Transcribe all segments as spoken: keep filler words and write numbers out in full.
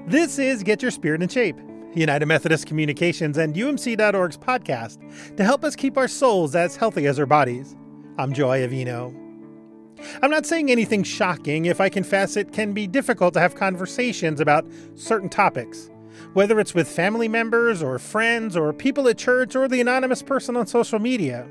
This is Get Your Spirit in Shape, United Methodist Communications and U M C dot org's podcast to help us keep our souls as healthy as our bodies. I'm Joy Avino. I'm not saying anything shocking if I confess it can be difficult to have conversations about certain topics, whether it's with family members or friends or people at church or the anonymous person on social media.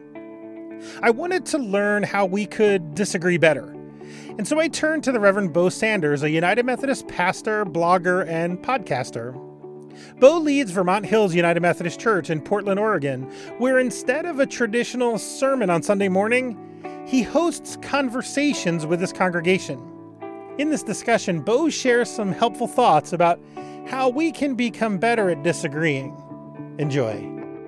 I wanted to learn how we could disagree better. And so I turned to the Reverend Bo Sanders, a United Methodist pastor, blogger, and podcaster. Bo leads Vermont Hills United Methodist Church in Portland, Oregon, where instead of a traditional sermon on Sunday morning, he hosts conversations with his congregation. In this discussion, Bo shares some helpful thoughts about how we can become better at disagreeing. Enjoy.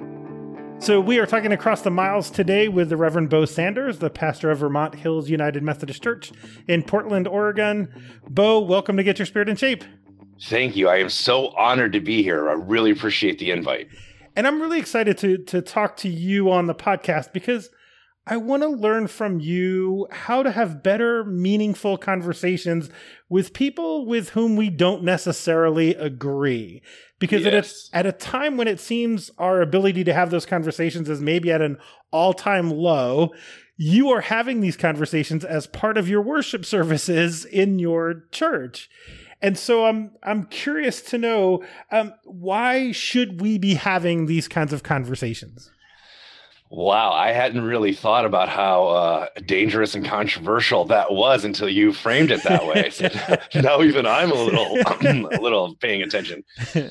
So we are talking across the miles today with the Reverend Bo Sanders, the pastor of Vermont Hills United Methodist Church in Portland, Oregon. Bo, welcome to Get Your Spirit in Shape. Thank you. I am so honored to be here. I really appreciate the invite. And I'm really excited to to talk to you on the podcast because I want to learn from you how to have better, meaningful conversations with people with whom we don't necessarily agree. Because yes. at, a, at a time when it seems our ability to have those conversations is maybe at an all-time low, you are having these conversations as part of your worship services in your church. And so I'm I'm curious to know, um, why should we be having these kinds of conversations? Wow, I hadn't really thought about how uh, dangerous and controversial that was until you framed it that way. So now even I'm a little, a little paying attention.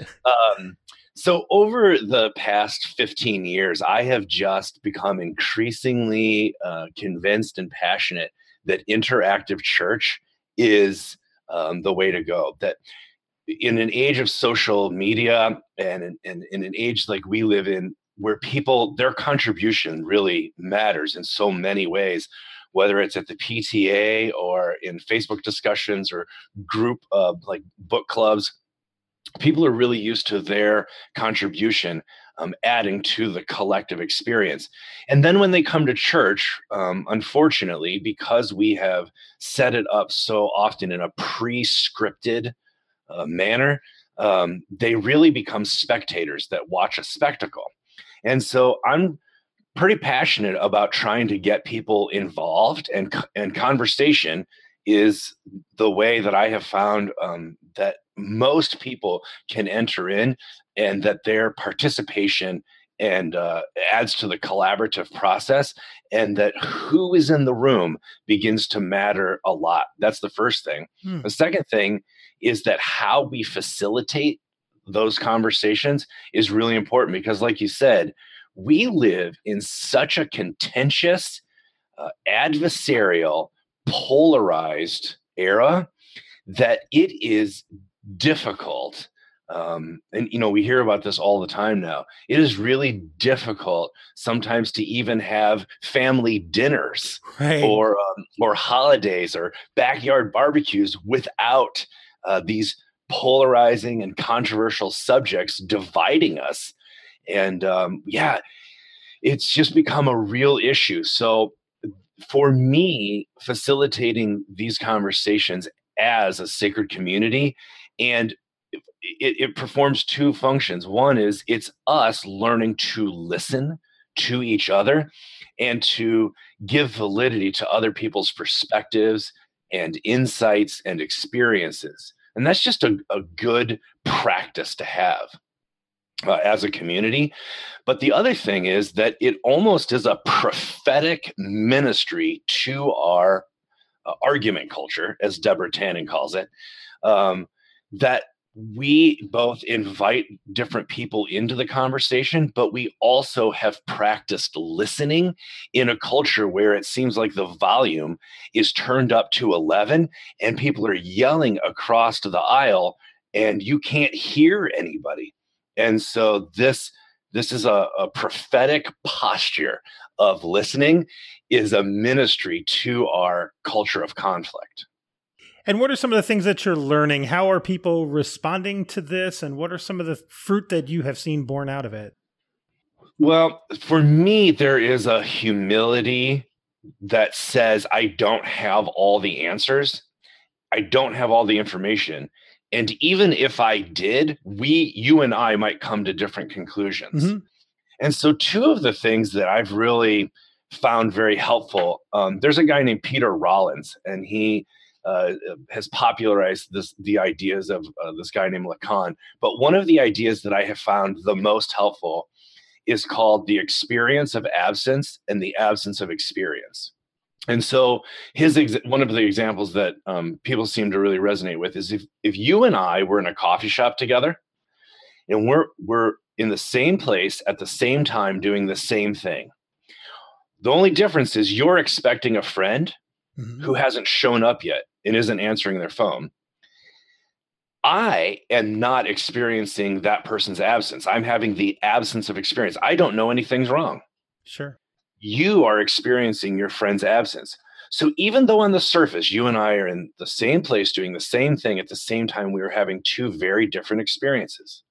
Um, so over the past fifteen years, I have just become increasingly uh, convinced and passionate that interactive church is um, the way to go. That in an age of social media and in, in, in an age like we live in, where people, their contribution really matters in so many ways, whether it's at the P T A or in Facebook discussions or group uh, like book clubs, people are really used to their contribution um, adding to the collective experience. And then when they come to church, um, unfortunately, because we have set it up so often in a pre-scripted uh, manner, um, they really become spectators that watch a spectacle. And so I'm pretty passionate about trying to get people involved, and and conversation is the way that I have found um, that most people can enter in, and that their participation and uh, adds to the collaborative process, and that who is in the room begins to matter a lot. That's the first thing. Hmm. The second thing is that how we facilitate those conversations is really important, because like you said, we live in such a contentious, uh, adversarial, polarized era that it is difficult. Um, and, you know, we hear about this all the time now. It is really difficult sometimes to even have family dinners, right, or, um, or holidays or backyard barbecues without uh, these polarizing and controversial subjects dividing us. And um, yeah, it's just become a real issue. So for me, facilitating these conversations as a sacred community, and it, it performs two functions. One is it's us learning to listen to each other and to give validity to other people's perspectives and insights and experiences. And that's just a, a good practice to have uh, as a community. But the other thing is that it almost is a prophetic ministry to our uh, argument culture, as Deborah Tannen calls it, um, that we both invite different people into the conversation, but we also have practiced listening in a culture where it seems like the volume is turned up to eleven and people are yelling across to the aisle and you can't hear anybody. And so this, this is a, a prophetic posture of listening, is a ministry to our culture of conflict. And what are some of the things that you're learning? How are people responding to this? And what are some of the fruit that you have seen born out of it? Well, for me, there is a humility that says I don't have all the answers. I don't have all the information. And even if I did, we, you and I might come to different conclusions. Mm-hmm. And so two of the things that I've really found very helpful, um, there's a guy named Peter Rollins, and he uh, has popularized this, the ideas of uh, this guy named Lacan. But one of the ideas that I have found the most helpful is called the experience of absence and the absence of experience. And so his ex- one of the examples that um, people seem to really resonate with is if, if you and I were in a coffee shop together and we're we're in the same place at the same time doing the same thing. The only difference is you're expecting a friend mm-hmm. who hasn't shown up yet and isn't answering their phone. I am not experiencing that person's absence. I'm having the absence of experience. I don't know anything's wrong. Sure. You are experiencing your friend's absence. So even though on the surface, you and I are in the same place doing the same thing at the same time, we are having two very different experiences.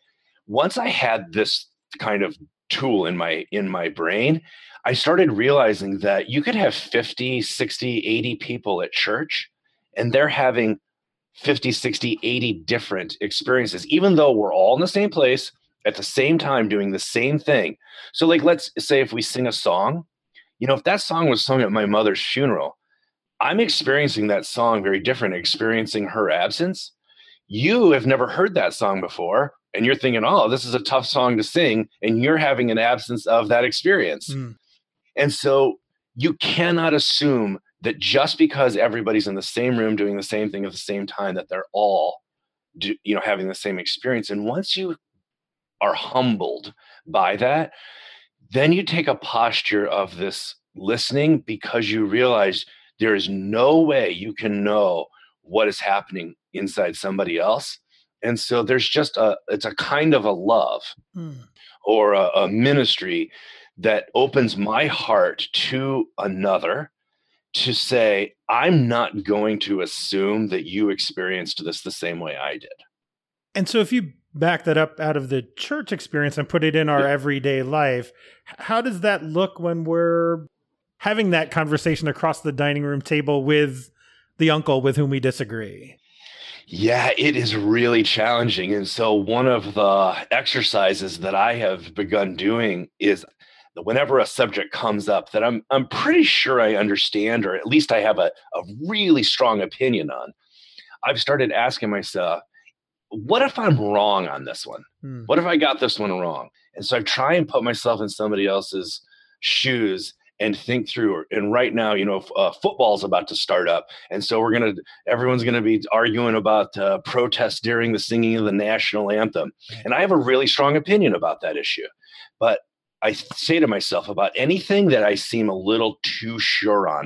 Once I had this kind of tool in my in my brain, I started realizing that you could have fifty, sixty, eighty people at church, and they're having fifty, sixty, eighty different experiences, even though we're all in the same place at the same time doing the same thing. So like, let's say if we sing a song, you know, if that song was sung at my mother's funeral, I'm experiencing that song very different, experiencing her absence. You have never heard that song before, and you're thinking, oh, this is a tough song to sing, and you're having an absence of that experience. Mm. And so you cannot assume that just because everybody's in the same room doing the same thing at the same time, that they're all, do, you know, having the same experience. And once you are humbled by that, then you take a posture of this listening, because you realize there is no way you can know what is happening inside somebody else. And so there's just a, it's a kind of a love mm. or a, a ministry that opens my heart to another to say, I'm not going to assume that you experienced this the same way I did. And so if you back that up out of the church experience and put it in our yeah. everyday life, how does that look when we're having that conversation across the dining room table with the uncle with whom we disagree? Yeah, it is really challenging. And so one of the exercises that I have begun doing is that whenever a subject comes up that I'm I'm pretty sure I understand, or at least I have a, a really strong opinion on, I've started asking myself, what if I'm wrong on this one? Hmm. What if I got this one wrong? And so I try and put myself in somebody else's shoes and think through. And right now, you know, uh, football's about to start up. And so we're going to, everyone's going to be arguing about uh, protests during the singing of the national anthem. And I have a really strong opinion about that issue. But I say to myself, about anything that I seem a little too sure on,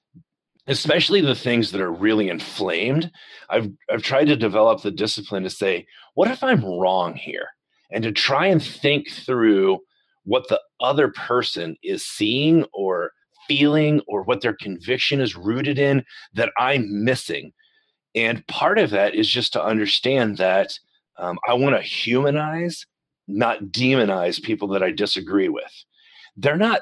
especially the things that are really inflamed, I've I've tried to develop the discipline to say, what if I'm wrong here? And to try and think through what the other person is seeing or feeling, or what their conviction is rooted in that I'm missing. And part of that is just to understand that um, I want to humanize, not demonize people that I disagree with. They're not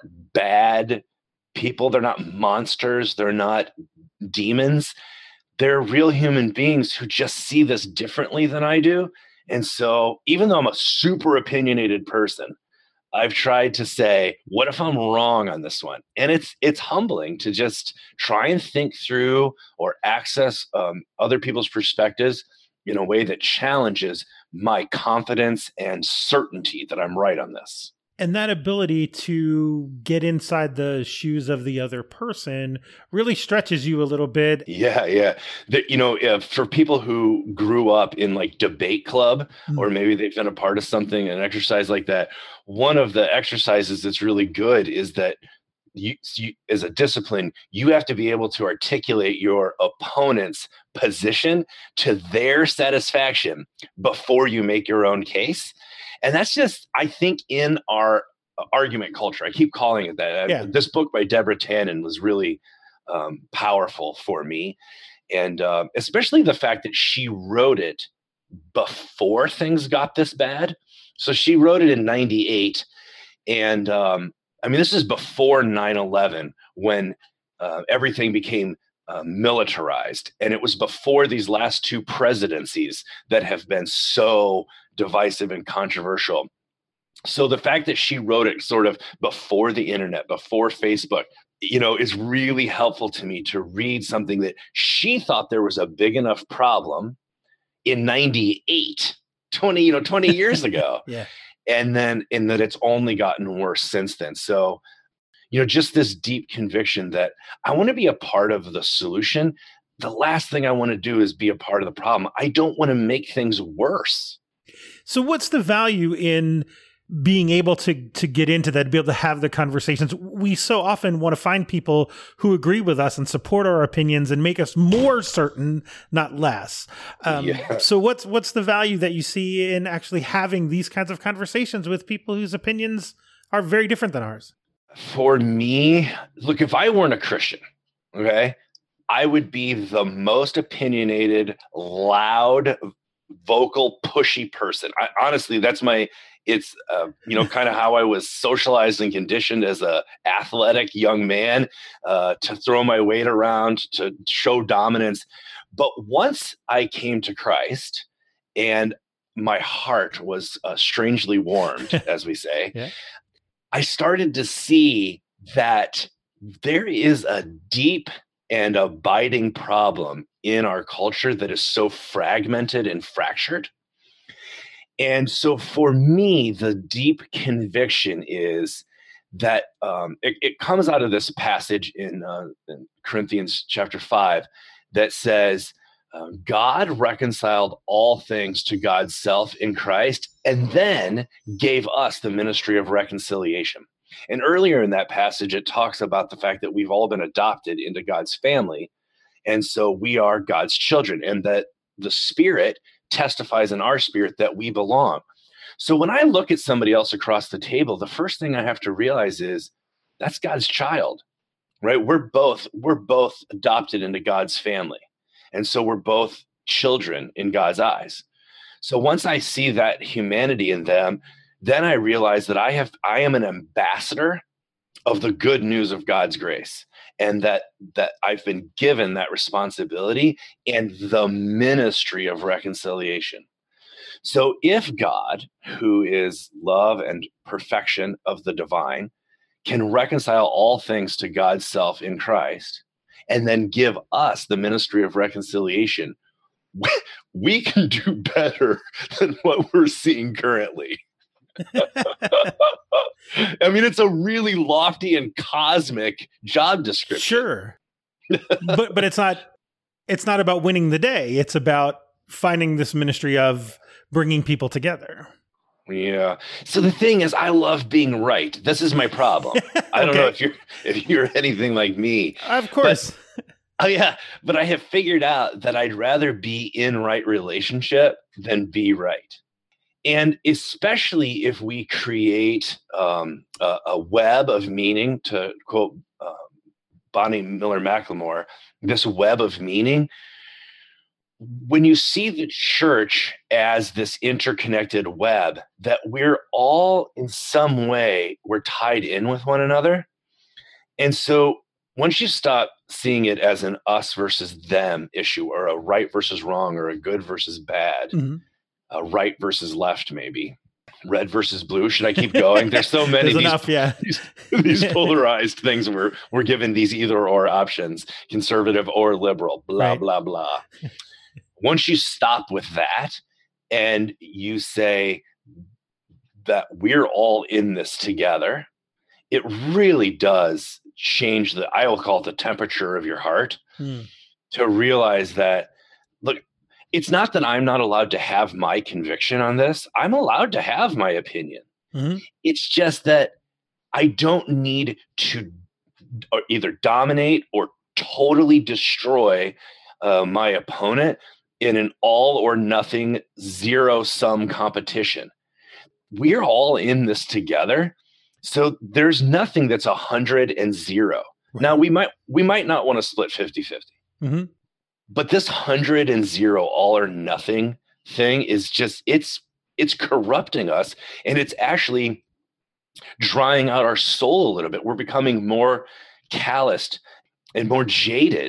bad people. They're not monsters. They're not demons. They're real human beings who just see this differently than I do. And so even though I'm a super opinionated person, I've tried to say, what if I'm wrong on this one? And it's it's humbling to just try and think through or access um, other people's perspectives in a way that challenges my confidence and certainty that I'm right on this. And that ability to get inside the shoes of the other person really stretches you a little bit. Yeah, yeah. The, you know, uh, for people who grew up in like debate club, mm. or maybe they've been a part of something, an exercise like that, one of the exercises that's really good is that you, you as a discipline, you have to be able to articulate your opponent's position to their satisfaction before you make your own case. And that's just, I think, in our argument culture. I keep calling it that. Yeah. This book by Deborah Tannen was really um, powerful for me. And uh, especially the fact that she wrote it before things got this bad. So she wrote it in ninety-eight. And um, I mean, this is before nine eleven, when uh, everything became uh, militarized. And it was before these last two presidencies that have been so divisive and controversial. So the fact that she wrote it sort of before the internet, before Facebook, you know, is really helpful to me to read something that she thought there was a big enough problem in ninety-eight, twenty, you know, twenty years ago. Yeah. And then, and that it's only gotten worse since then. So, you know, just this deep conviction that I want to be a part of the solution. The last thing I want to do is be a part of the problem. I don't want to make things worse. So what's the value in being able to to get into that, to be able to have the conversations? We so often want to find people who agree with us and support our opinions and make us more certain, not less. Um, yeah. So what's what's the value that you see in actually having these kinds of conversations with people whose opinions are very different than ours? For me, look, if I weren't a Christian, okay, I would be the most opinionated, loud, vocal, pushy person. I, honestly, that's my It's, uh, you know, kind of how I was socialized and conditioned as a athletic young man, uh, to throw my weight around, to show dominance. But once I came to Christ and my heart was uh, strangely warmed, as we say, yeah. I started to see that there is a deep and abiding problem in our culture that is so fragmented and fractured. And so for me, the deep conviction is that um, it, it comes out of this passage in, uh, in Corinthians chapter five that says, uh, God reconciled all things to God's self in Christ and then gave us the ministry of reconciliation. And earlier in that passage, it talks about the fact that we've all been adopted into God's family. And so we are God's children, and that the Spirit testifies in our spirit that we belong. So when I look at somebody else across the table, the first thing I have to realize is that's God's child, right? We're both, we're both adopted into God's family. And so we're both children in God's eyes. So once I see that humanity in them, then I realize that I have, I am an ambassador of the good news of God's grace, and that that I've been given that responsibility and the ministry of reconciliation. So if God, who is love and perfection of the divine, can reconcile all things to God's self in Christ, and then give us the ministry of reconciliation, we can do better than what we're seeing currently. I mean, it's a really lofty and cosmic job description. Sure. but but it's not it's not about winning the day. It's about finding this ministry of bringing people together. Yeah. So the thing is, I love being right. This is my problem. I don't okay. know if you're if you're anything like me. Of course. But, oh yeah, but I have figured out that I'd rather be in right relationship than be right. And especially if we create um, a, a web of meaning, to quote uh, Bonnie Miller McLemore, this web of meaning, when you see the church as this interconnected web, that we're all in some way, we're tied in with one another. And so once you stop seeing it as an us versus them issue, or a right versus wrong, or a good versus bad, mm-hmm. Uh, right versus left, maybe red versus blue. Should I keep going? There's so many There's these, enough, yeah. these, these polarized things. We're we're given these either or options, conservative or liberal, blah, right. blah, blah. Once you stop with that and you say that we're all in this together, it really does change the, I will call it the temperature of your heart, hmm. to realize that, look, it's not that I'm not allowed to have my conviction on this. I'm allowed to have my opinion. Mm-hmm. It's just that I don't need to either dominate or totally destroy uh, my opponent in an all or nothing zero sum competition. We're all in this together. So there's nothing that's a hundred and zero. Right. Now we might, we might not want to split fifty-fifty. Mm-hmm. But this hundred and zero all or nothing thing is just, it's, it's corrupting us, and it's actually drying out our soul a little bit. We're becoming more calloused and more jaded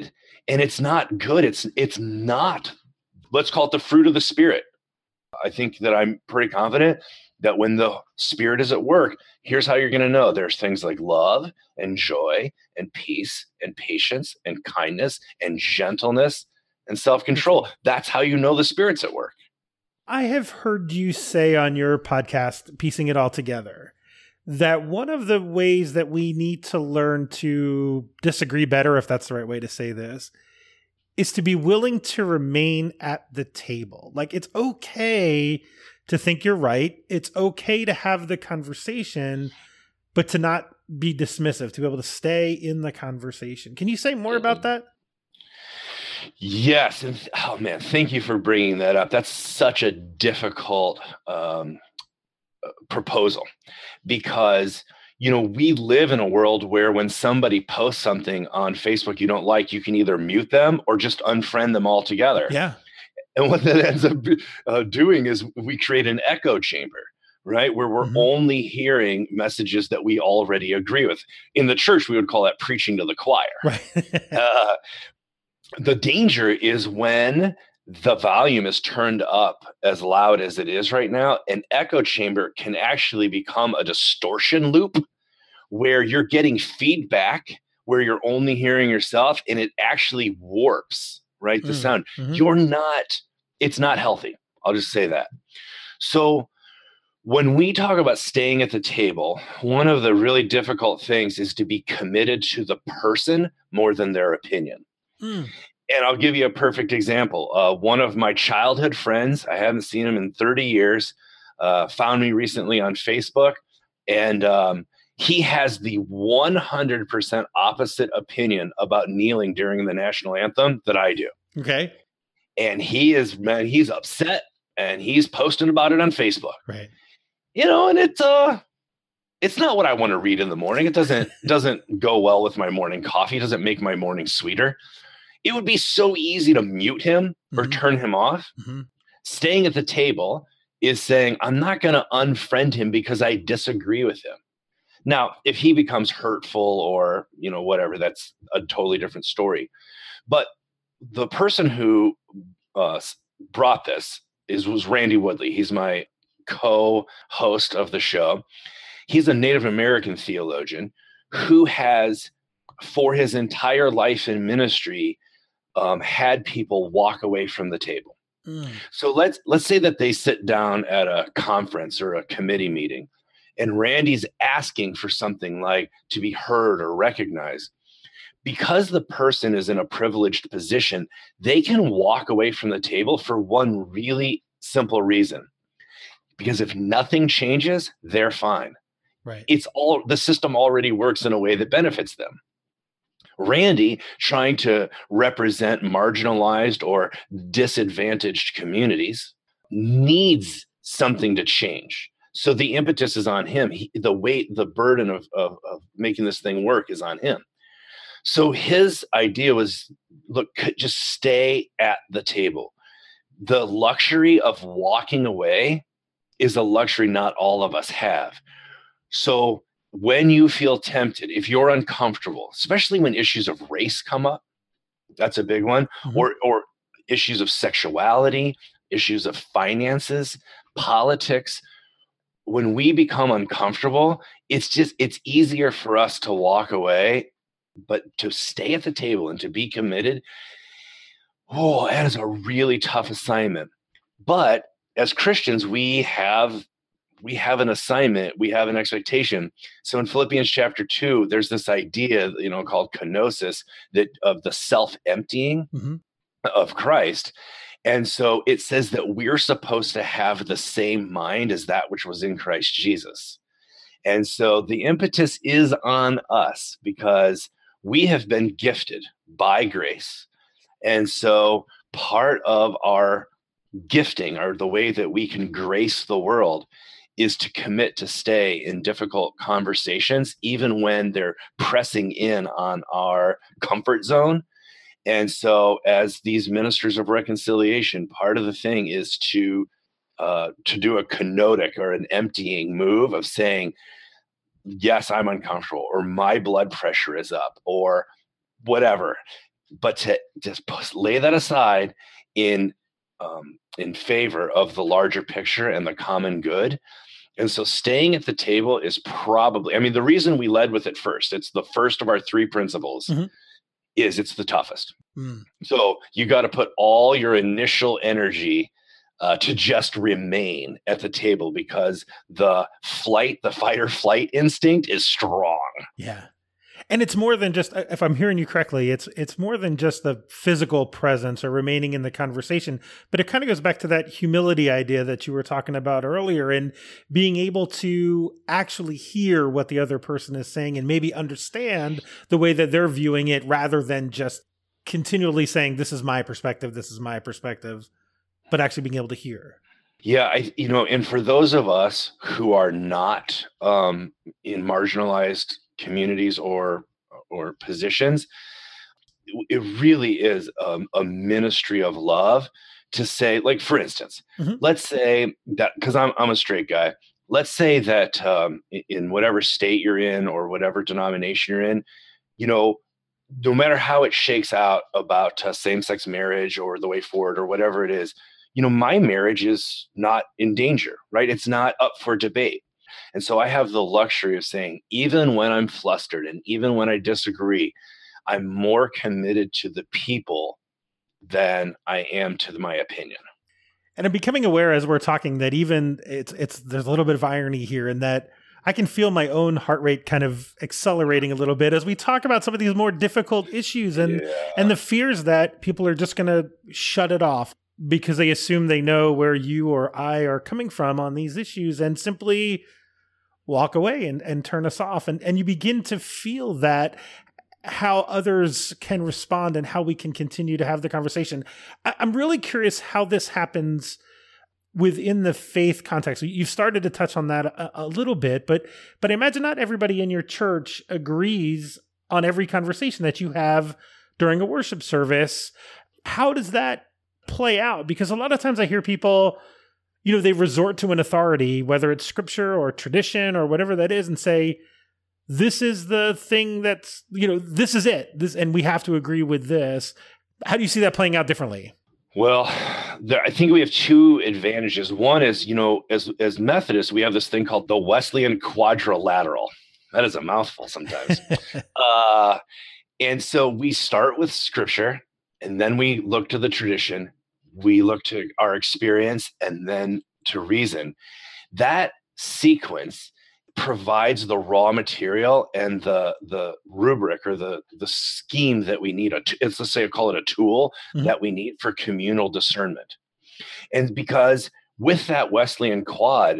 And it's not good. It's it's not, let's call it the fruit of the Spirit. I think that I'm pretty confident that when the Spirit is at work, here's how you're going to know. There's things like love and joy and peace and patience and kindness and gentleness and self-control. That's how you know the Spirit's at work. I have heard you say on your podcast, Piecing It All Together, that one of the ways that we need to learn to disagree better, if that's the right way to say this, is to be willing to remain at the table. Like, it's okay to think you're right. It's okay to have the conversation, but to not be dismissive, to be able to stay in the conversation. Can you say more about that? Yes. And oh man, thank you for bringing that up. That's such a difficult um, proposal because, you know, we live in a world where when somebody posts something on Facebook you don't like, you can either mute them or just unfriend them altogether. Yeah. And what that ends up uh, doing is we create an echo chamber, right? Where we're mm-hmm. only hearing messages that we already agree with. In the church, we would call that preaching to the choir. Right. uh, the danger is when the volume is turned up as loud as it is right now, an echo chamber can actually become a distortion loop where you're getting feedback where you're only hearing yourself, and it actually warps, right? The mm-hmm. sound. Mm-hmm. You're not, it's not healthy. I'll just say that. So when we talk about staying at the table, one of the really difficult things is to be committed to the person more than their opinion. Mm. And I'll give you a perfect example. Uh, one of my childhood friends, I haven't seen him in thirty years, uh, found me recently on Facebook. And um, he has the one hundred percent opposite opinion about kneeling during the national anthem that I do. Okay. And he is, man, he's upset and he's posting about it on Facebook. Right. You know, and it's, uh, it's not what I want to read in the morning. It doesn't, doesn't go well with my morning coffee. It doesn't make my morning sweeter. It would be so easy to mute him or mm-hmm. turn him off. Mm-hmm. Staying at the table is saying, I'm not going to unfriend him because I disagree with him. Now, if he becomes hurtful or, you know, whatever, that's a totally different story. But the person who uh, brought this is was Randy Woodley. He's my co-host of the show. He's a Native American theologian who has, for his entire life in ministry, um, had people walk away from the table. Mm. So let's let's say that they sit down at a conference or a committee meeting, and Randy's asking for something like to be heard or recognized. Because the person is in a privileged position, they can walk away from the table for one really simple reason. Because if nothing changes, they're fine. Right. It's all, the system already works in a way that benefits them. Randy, trying to represent marginalized or disadvantaged communities, needs something to change. So the impetus is on him. He, the weight, the burden of, of, of making this thing work is on him. So his idea was, look, just stay at the table. The luxury of walking away is a luxury not all of us have. So when you feel tempted, if you're uncomfortable, especially when issues of race come up, that's a big one, mm-hmm. or or issues of sexuality, issues of finances, politics, when we become uncomfortable, it's just, it's easier for us to walk away, but to stay at the table and to be committed, oh, that is a really tough assignment. But as Christians, we have we have an assignment, we have an expectation. So in Philippians chapter two, there's this idea, you know, called kenosis, that of the self-emptying mm-hmm. of Christ. And so it says that we're supposed to have the same mind as that which was in Christ Jesus. And so the impetus is on us because we have been gifted by grace. And so part of our gifting, or the way that we can grace the world, is to commit to stay in difficult conversations, even when they're pressing in on our comfort zone. And so as these ministers of reconciliation, part of the thing is to uh, to do a kenotic or an emptying move of saying, yes, I'm uncomfortable, or my blood pressure is up, or whatever. but to just lay that aside in um, in favor of the larger picture and the common good. And so staying at the table is probably, I mean, the reason we led with it first, it's the first of our three principles, mm-hmm. is it's the toughest. Mm. So you got to put all your initial energy uh, to just remain at the table because the flight, the fight or flight instinct is strong. Yeah. And it's more than just, if I'm hearing you correctly, it's it's more than just the physical presence or remaining in the conversation, but it kind of goes back to that humility idea that you were talking about earlier, and being able to actually hear what the other person is saying and maybe understand the way that they're viewing it, rather than just continually saying, this is my perspective, this is my perspective, but actually being able to hear. Yeah, I, you know, and for those of us who are not um, in marginalized communities or or positions, it really is um, a ministry of love to say, like, for instance, mm-hmm. let's say that, because I'm I'm a straight guy, let's say that um, in whatever state you're in or whatever denomination you're in, you know, no matter how it shakes out about uh, same-sex marriage or the way forward or whatever it is, you know, my marriage is not in danger, right? It's not up for debate. And so I have the luxury of saying, even when I'm flustered and even when I disagree, I'm more committed to the people than I am to my opinion. And I'm becoming aware as we're talking that even it's, it's, there's a little bit of irony here in that I can feel my own heart rate kind of accelerating a little bit as we talk about some of these more difficult issues and, yeah. and the fears that people are just going to shut it off because they assume they know where you or I are coming from on these issues and simply walk away and, and turn us off. And, and you begin to feel that how others can respond and how we can continue to have the conversation. I, I'm really curious how this happens within the faith context. You've started to touch on that a, a little bit, but, but I imagine not everybody in your church agrees on every conversation that you have during a worship service. How does that play out? Because a lot of times I hear people, you know, they resort to an authority, whether it's scripture or tradition or whatever that is, and say, this is the thing that's, you know, this is it. This, and we have to agree with this. How do you see that playing out differently? Well, there, I think we have two advantages. One is, you know, as as Methodists, we have this thing called the Wesleyan quadrilateral. That is a mouthful sometimes. uh, and so we start with scripture, and then we look to the tradition. We look to our experience and then to reason. That sequence provides the raw material and the the rubric or the the scheme that we need. A t- it's, let's say, call it a tool mm-hmm. that we need for communal discernment. And because with that Wesleyan quad,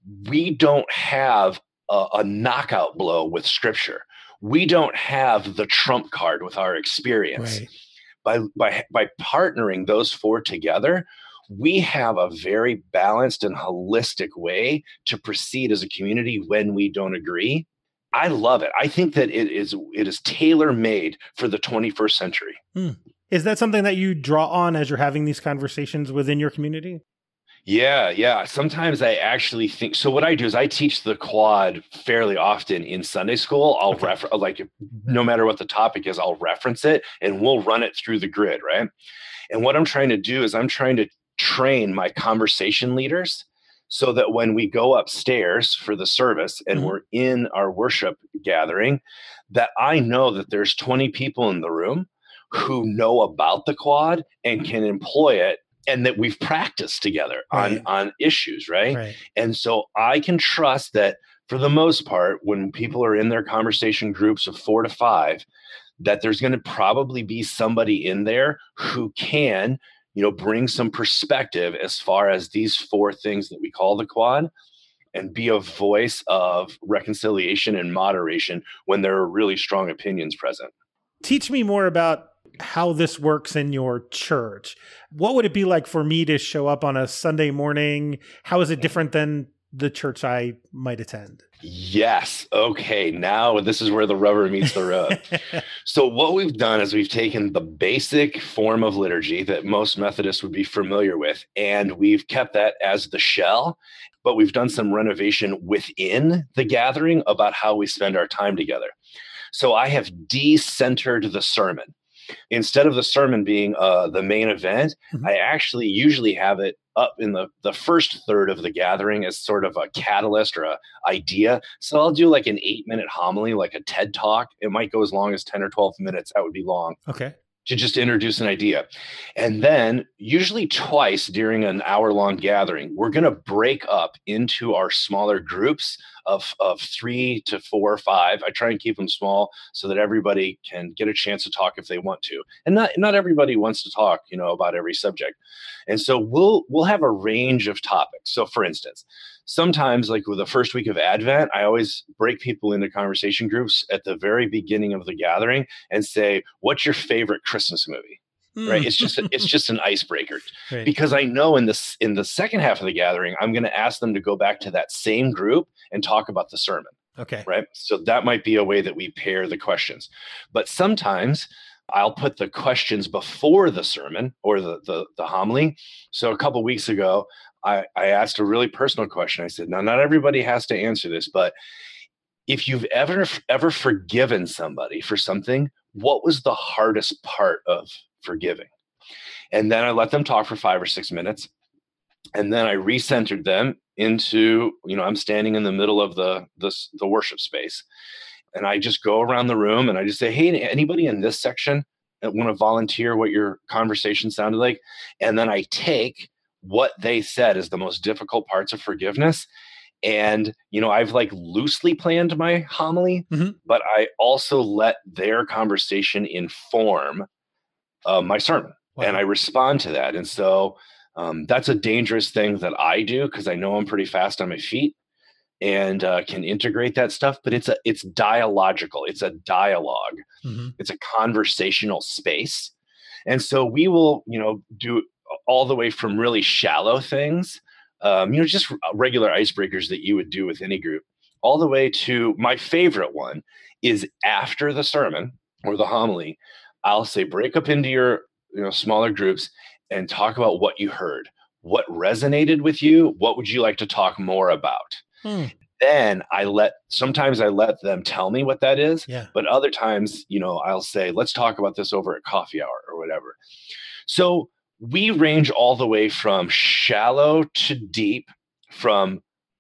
we don't have a, a knockout blow with scripture. We don't have the trump card with our experience. Right. By, by by partnering those four together, we have a very balanced and holistic way to proceed as a community when we don't agree. I love it. I think that it is it is tailor-made for the twenty-first century. Hmm. Is that something that you draw on as you're having these conversations within your community? Yeah, yeah. Sometimes I actually think, so what I do is I teach the quad fairly often in Sunday school. I'll okay. refer like, no matter what the topic is, I'll reference it and we'll run it through the grid, right? And what I'm trying to do is I'm trying to train my conversation leaders so that when we go upstairs for the service and mm-hmm. we're in our worship gathering, that I know that there's twenty people in the room who know about the quad and can employ it, and that we've practiced together right. on, on issues, right? right? And so I can trust that for the most part, when people are in their conversation groups of four to five, that there's going to probably be somebody in there who can, you know, bring some perspective as far as these four things that we call the quad, and be a voice of reconciliation and moderation when there are really strong opinions present. Teach me more about how this works in your church. What would it be like for me to show up on a Sunday morning? How is it different than the church I might attend? Yes. Okay. Now this is where the rubber meets the road. So what we've done is we've taken the basic form of liturgy that most Methodists would be familiar with, and we've kept that as the shell, but we've done some renovation within the gathering about how we spend our time together. So I have de-centered the sermon. instead of the sermon being uh, the main event, Mhm. I actually usually have it up in the, the first third of the gathering as sort of a catalyst or a idea. So I'll do like an eight minute homily, like a TED talk. It might go as long as ten or twelve minutes. That would be long. Okay. To just introduce an idea. And then usually twice during an hour long gathering, we're going to break up into our smaller groups of, of three to four or five. I try and keep them small so that everybody can get a chance to talk if they want to. And not, not everybody wants to talk, you know, about every subject. And so we'll, we'll have a range of topics. So for instance, sometimes like with the first week of Advent, I always break people into conversation groups at the very beginning of the gathering and say, what's your favorite Christmas movie? Mm. Right. It's just, a, it's just an icebreaker Right. because I know in this, in the second half of the gathering, I'm going to ask them to go back to that same group and talk about the sermon. Okay. Right. So that might be a way that we pair the questions, but sometimes I'll put the questions before the sermon or the, the, the homily. So a couple of weeks ago, I, I asked a really personal question. I said, now, not everybody has to answer this, but if you've ever, ever forgiven somebody for something, what was the hardest part of forgiving? And then I let them talk for five or six minutes. And then I recentered them into, you know, I'm standing in the middle of the, the, the worship space. And I just go around the room and I just say, hey, anybody in this section that want to volunteer what your conversation sounded like? And then I take what they said is the most difficult parts of forgiveness. And, you know, I've like loosely planned my homily, mm-hmm. but I also let their conversation inform uh, my sermon. Wow. And I respond to that. And so um, that's a dangerous thing that I do because I know I'm pretty fast on my feet and uh, can integrate that stuff, but it's a, it's dialogical. It's a dialogue. Mm-hmm. It's a conversational space. And so we will, you know, do all the way from really shallow things, um, you know, just regular icebreakers that you would do with any group, all the way to my favorite one is after the sermon or the homily, I'll say, break up into your, you know, smaller groups and talk about what you heard, what resonated with you. What would you like to talk more about? Hmm. Then I let, sometimes I let them tell me what that is, yeah. But other times, you know, I'll say, let's talk about this over at coffee hour or whatever. So we range all the way from shallow to deep, from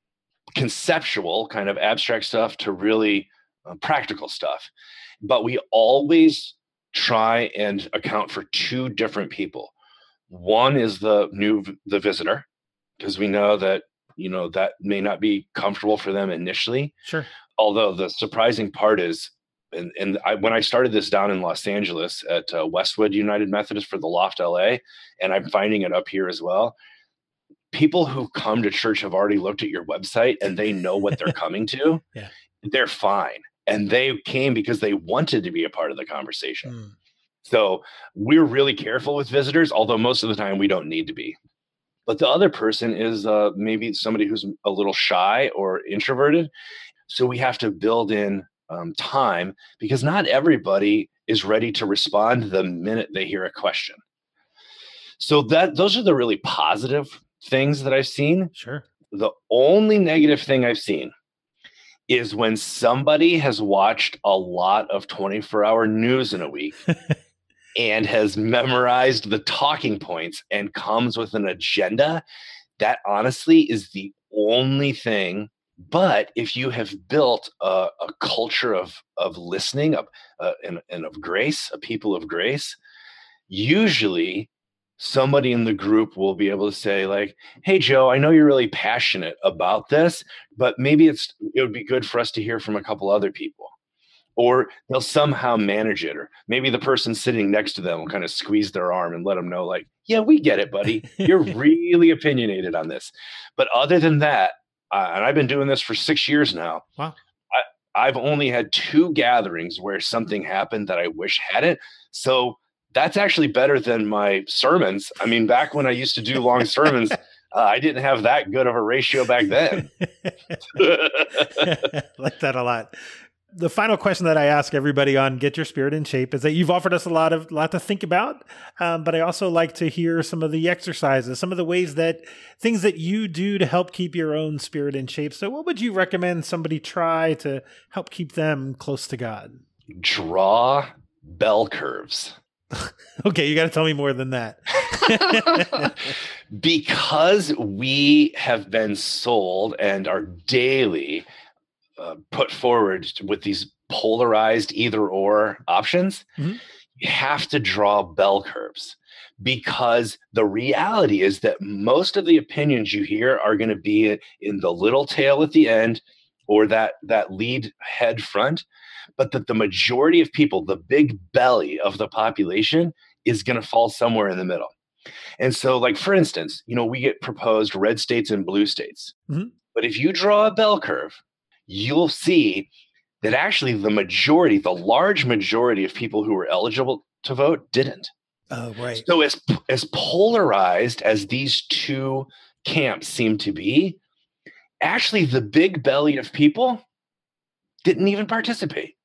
conceptual kind of abstract stuff to really uh, practical stuff. But we always try and account for two different people. One is the new, the visitor, because we know that, you know, that may not be comfortable for them initially. Sure. Although the surprising part is, and, and I, when I started this down in Los Angeles at uh, Westwood United Methodist for the Loft L A, and I'm finding it up here as well, people who come to church have already looked at your website and they know what they're coming to. Yeah. They're fine. And they came because they wanted to be a part of the conversation. Mm. So we're really careful with visitors, although most of the time we don't need to be. But the other person is uh, maybe somebody who's a little shy or introverted. So we have to build in um, time because not everybody is ready to respond the minute they hear a question. So that those are the really positive things that I've seen. Sure. The only negative thing I've seen is when somebody has watched a lot of twenty-four hour news in a week and has memorized the talking points and comes with an agenda. That honestly is the only thing. But if you have built a, a culture of, of listening of, uh, and, and of grace, a people of grace, usually somebody in the group will be able to say like, hey, Joe, I know you're really passionate about this, but maybe it's it would be good for us to hear from a couple other people. Or they'll somehow manage it. Or maybe the person sitting next to them will kind of squeeze their arm and let them know like, yeah, we get it, buddy. You're really opinionated on this. But other than that, uh, and I've been doing this for six years now. Wow. I, I've only had two gatherings where something happened that I wish hadn't. So that's actually better than my sermons. I mean, back when I used to do long sermons, uh, I didn't have that good of a ratio back then. Like that a lot. The final question that I ask everybody on Get Your Spirit in Shape is that you've offered us a lot of lot to think about, um, but I also like to hear some of the exercises, some of the ways that things that you do to help keep your own spirit in shape. So what would you recommend somebody try to help keep them close to God? Draw bell curves. Okay, you got to tell me more than that. Because we have been sold and are daily uh, put forward with these polarized either or options, mm-hmm. you have to draw bell curves. Because the reality is that most of the opinions you hear are going to be in the little tail at the end or that, that lead head front, but that the majority of people, the big belly of the population, is going to fall somewhere in the middle. And so, like, for instance, you know, we get proposed red states and blue states. Mm-hmm. But if you draw a bell curve, you'll see that actually the majority, the large majority of people who were eligible to vote didn't. Oh, right. So as, as polarized as these two camps seem to be, actually the big belly of people didn't even participate.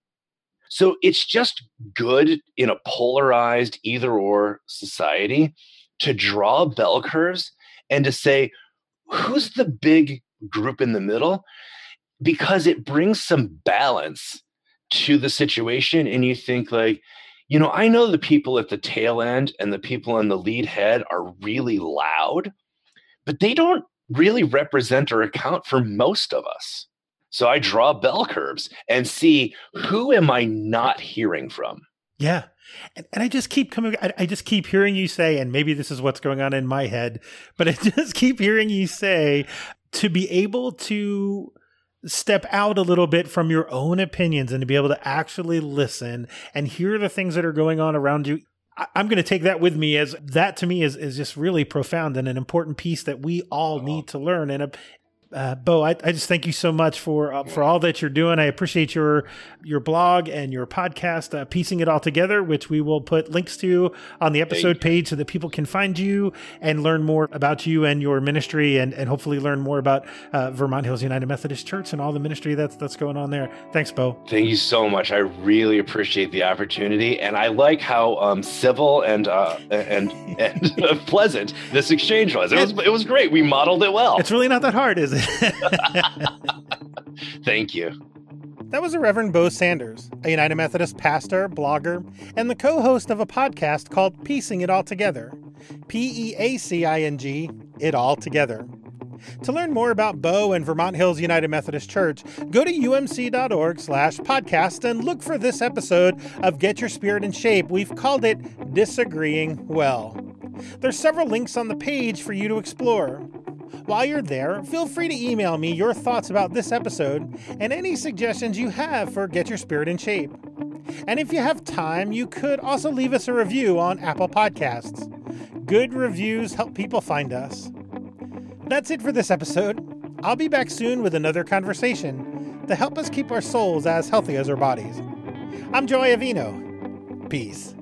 So it's just good in a polarized either or society to draw bell curves and to say, who's the big group in the middle? Because it brings some balance to the situation. And you think like, you know, I know the people at the tail end and the people on the lead head are really loud, but they don't really represent or account for most of us. So I draw bell curves and see who am I not hearing from? Yeah. And, and I just keep coming, I, I just keep hearing you say, and maybe this is what's going on in my head, but I just keep hearing you say to be able to step out a little bit from your own opinions and to be able to actually listen and hear the things that are going on around you. I, I'm going to take that with me, as that to me is, is just really profound and an important piece that we all need to learn. And a, Uh, Bo, I, I just thank you so much for uh, for all that you're doing. I appreciate your your blog and your podcast, uh, Piecing It All Together, which we will put links to on the episode page so that people can find you and learn more about you and your ministry, and, and hopefully learn more about uh, Vermont Hills United Methodist Church and all the ministry that's that's going on there. Thanks, Bo. Thank you so much. I really appreciate the opportunity, and I like how um, civil and uh, and and pleasant this exchange was. It was it was great. We modeled it well. It's really not that hard, is it? Thank you. That was the Reverend Bo Sanders, a United Methodist pastor, blogger, and the co-host of a podcast called Piecing It All Together. P E A C I N G, It All Together. To learn more about Bo and Vermont Hills United Methodist Church, go to umc.org slash podcast and look for this episode of Get Your Spirit in Shape. We've called it Disagreeing Well. There's several links on the page for you to explore. While you're there, feel free to email me your thoughts about this episode and any suggestions you have for Get Your Spirit in Shape. And if you have time, you could also leave us a review on Apple Podcasts. Good reviews help people find us. That's it for this episode. I'll be back soon with another conversation to help us keep our souls as healthy as our bodies. I'm Joey Avino. Peace.